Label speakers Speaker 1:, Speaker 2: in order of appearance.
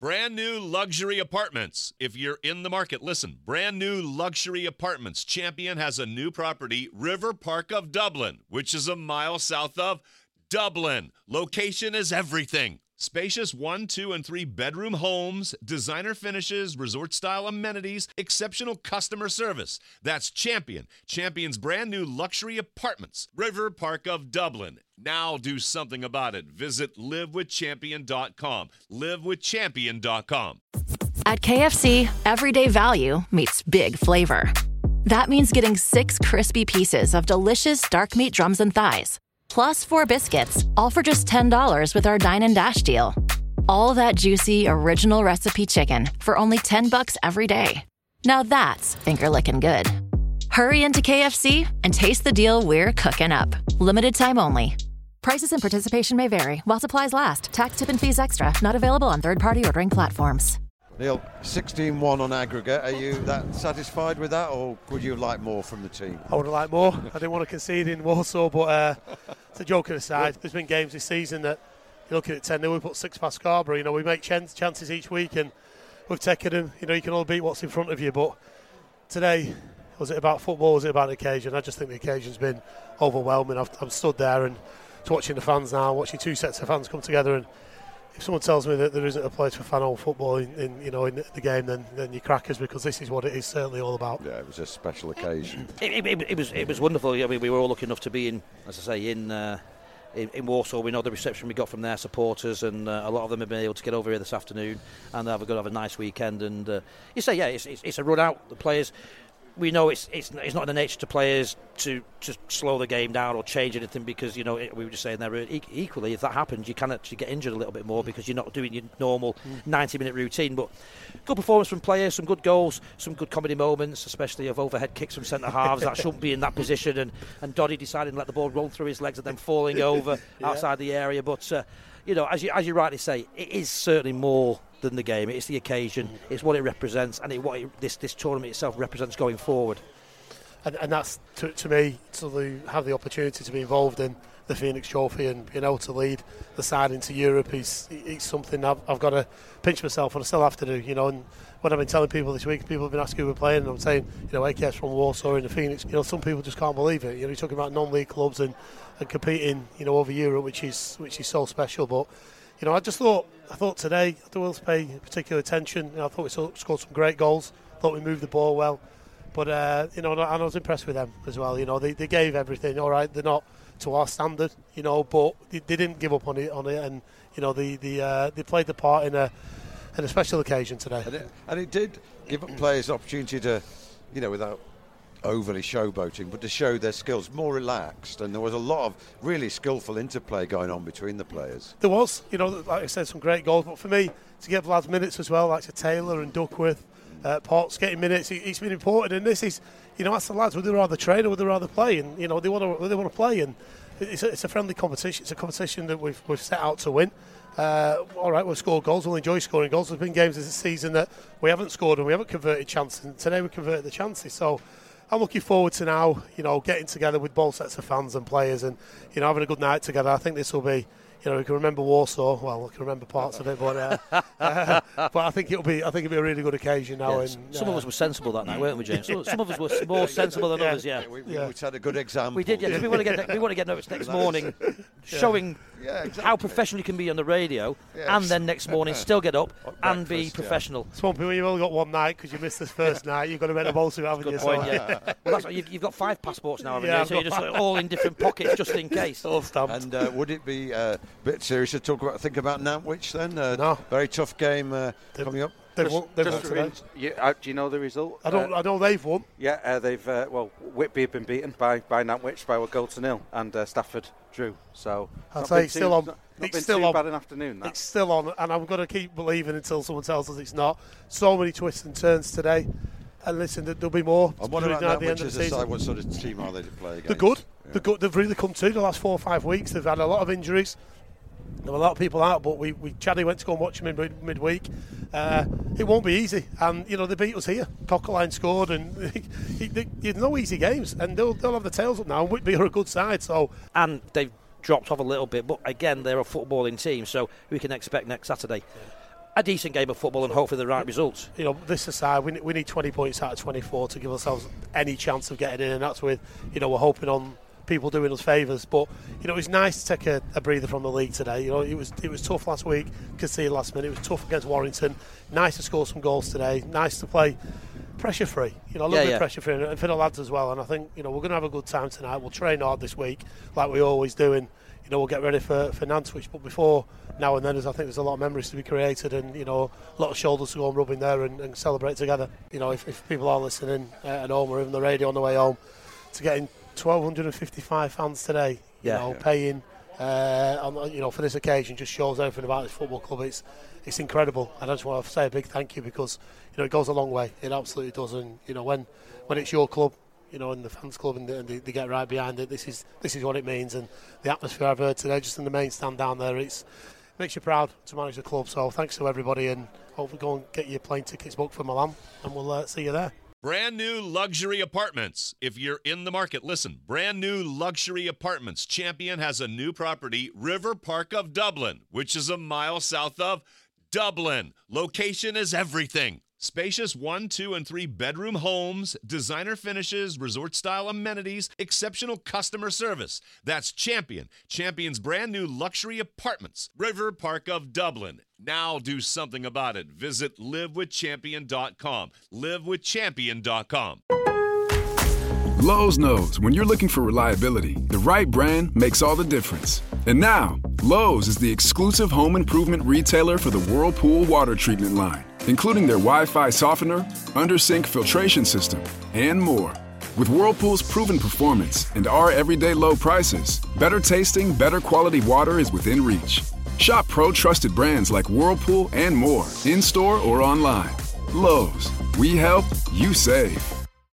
Speaker 1: Brand new luxury apartments. If you're in the market, listen. Brand new luxury apartments. Champion has a new property, River Park of Dublin, which is a mile south of Dublin. Location is everything. Spacious 1, 2, and 3 bedroom homes, designer finishes, resort-style amenities, exceptional customer service. That's Champion. Champion's brand new luxury apartments. River Park of Dublin. Now do something about it. Visit livewithchampion.com. livewithchampion.com.
Speaker 2: At KFC, everyday value meets big flavor. That means getting 6 crispy pieces of delicious dark meat drums and thighs, plus 4 biscuits, all for just $10 with our Dine and Dash deal. All that juicy, original recipe chicken for only $10 every day. Now that's finger-licking good. Hurry into KFC and taste the deal we're cooking up. Limited time only. Prices and participation may vary while supplies last. Tax, tip, and fees extra. Not available on third-party ordering platforms.
Speaker 3: Neil, 16-1 on aggregate. Are you that satisfied with that, or would you like more from the team?
Speaker 4: I would have liked more. I didn't want to concede in Warsaw, but it's a joke aside. There's been games this season that you're looking at 10-0, we put 6 past Scarborough. You know, we make chances each week, and we've taken them. You know, you can all beat what's in front of you, but today, was it about football? Was it about the occasion? I just think the occasion's been overwhelming. I'm stood there and watching the fans now, watching 2 sets of fans come together, and if someone tells me that there isn't a place for fan-owned football in the game, then you're crackers, because this is what it is certainly all about.
Speaker 3: Yeah, it was a special occasion.
Speaker 5: It was wonderful. I mean, we were all lucky enough to be in Warsaw. We know the reception we got from their supporters, and a lot of them have been able to get over here this afternoon, and they're going to have a nice weekend. And you say, yeah, it's a run out. The players, we know it's not in the nature to players to slow the game down or change anything, because, you know, we were just saying there, equally, if that happens, you can actually get injured a little bit more because you're not doing your normal 90-minute routine. But good performance from players, some good goals, some good comedy moments, especially of overhead kicks from centre-halves that shouldn't be in that position, and Doddy deciding to let the ball roll through his legs and then falling over outside the area. But, you know, as you rightly say, it is certainly more than the game. It's the occasion, it's what it represents, and this tournament itself represents going forward.
Speaker 4: And that's, to me, to have the opportunity to be involved in the Phoenix Trophy and being able to lead the side into Europe is something I've got to pinch myself, and I still have to do. You know, and when I've been telling people this week, people have been asking who we're playing, and I'm saying, you know, AKS from Warsaw in the Phoenix. You know, some people just can't believe it. You know, you're talking about non-league clubs and competing, you know, over Europe, which is so special. But, you know, I thought today the Wolves pay particular attention. You know, I thought we scored some great goals. I thought we moved the ball well. But, you know, and I was impressed with them as well. You know, they gave everything. All right, they're not to our standard, you know, but they didn't give up on it. And, you know, they played the part in a special occasion today.
Speaker 3: And it did give players the opportunity to, you know, without overly showboating, but to show their skills, more relaxed, and there was a lot of really skillful interplay going on between the players.
Speaker 4: There was, you know, like I said, some great goals, but for me, to give lads minutes as well, like to Taylor and Duckworth, Potts getting minutes, it's been important, and this is, you know, that's the lads, would they rather train or would they rather play, and, you know, they want to play, and it's a friendly competition. It's a competition that we've set out to win. All right, we'll score goals, we'll enjoy scoring goals. There's been games this season that we haven't scored and we haven't converted chances, and today we converted the chances, so I'm looking forward to now, you know, getting together with both sets of fans and players, and, you know, having a good night together. I think this will be, you know, we can remember Warsaw. Well, we can remember parts of it, but I think it'll be a really good occasion now.
Speaker 5: Yes. And some of us were sensible that night, weren't we, James? Some of us were more sensible than others. Yeah,
Speaker 3: we had a good example.
Speaker 5: We did. Yeah, we want to get notes next morning, showing how professional you can be on the radio, and then next morning still get up and be professional.
Speaker 4: Swampy, when you've only got one night because you missed this first night, you've got to make the most of it, haven't you?
Speaker 5: Good point. Yeah. Well, that's you've got 5 passports now, haven't you? So you're just all in different pockets just in case.
Speaker 4: All stamped.
Speaker 3: And would it be a bit serious to think about Nantwich then?
Speaker 4: No.
Speaker 3: Very tough game coming up.
Speaker 4: They've won today.
Speaker 6: Do you know the result?
Speaker 4: I know they've won.
Speaker 6: Yeah, they've Whitby have been beaten by Nantwich by a goal to 0, and Stafford drew. So
Speaker 4: I'll say it's still on.
Speaker 6: It's still too bad an afternoon. That.
Speaker 4: It's still on, and I'm going to keep believing until someone tells us it's not. So many twists and turns today. And listen, there'll be more.
Speaker 3: And what about Nantwich as a side? What sort of team are they to play against?
Speaker 4: They're good. Yeah. They're good. They've really come to the last 4 or 5 weeks. They've had a lot of injuries. There were a lot of people out, but Chaddy went to go and watch them in midweek. It won't be easy, and you know they beat us here. Coqueline scored, and there's no easy games, and they'll have the tails up now. And Whitby are a good side, so
Speaker 5: and they've dropped off a little bit, but again they're a footballing team, so we can expect next Saturday. a decent game of football and hopefully the right results.
Speaker 4: You know, this aside, we need 20 points out of 24 to give ourselves any chance of getting in, and that's with, you know, we're hoping on people doing us favours. But, you know, it's nice to take a breather from the league today. You know, it was tough last week, conceded last minute. It was tough against Warrington. Nice to score some goals today. Nice to play pressure free. You know, a little bit pressure free, and for the lads as well. And I think, you know, we're going to have a good time tonight. We'll train hard this week, like we always do, and, you know, we'll get ready for Nantwich. But before now and then, I think there's a lot of memories to be created, and, you know, a lot of shoulders to go and rub in there and celebrate together. You know, if people are listening at home or even the radio on the way home, to getting 1,255 fans today, paying you know, for this occasion, just shows everything about this football club. It's incredible, and I just want to say a big thank you, because, you know, it goes a long way. It absolutely does. And, you know, when it's your club, you know, and the fans club, and they get right behind it, this is what it means. And the atmosphere I've heard today, just in the main stand down there, it makes you proud to manage the club. So thanks to everybody, and hopefully go and get your plane tickets booked for Milan, and we'll see you there.
Speaker 1: Brand new luxury apartments. If you're in the market, listen. Brand new luxury apartments. Champion has a new property, River Park of Dublin, which is a mile south of Dublin. Location is everything. Spacious 1, 2, and 3 bedroom homes, designer finishes, resort-style amenities, exceptional customer service. That's Champion. Champion's brand new luxury apartments, River Park of Dublin. Now do something about it. Visit livewithchampion.com. livewithchampion.com.
Speaker 7: Lowe's knows when you're looking for reliability, the right brand makes all the difference. And now, Lowe's is the exclusive home improvement retailer for the Whirlpool water treatment line, including their Wi-Fi softener, under-sink filtration system, and more. With Whirlpool's proven performance and our everyday low prices, better tasting, better quality water is within reach. Shop pro-trusted brands like Whirlpool and more, in-store or online. Lowe's, we help, you save.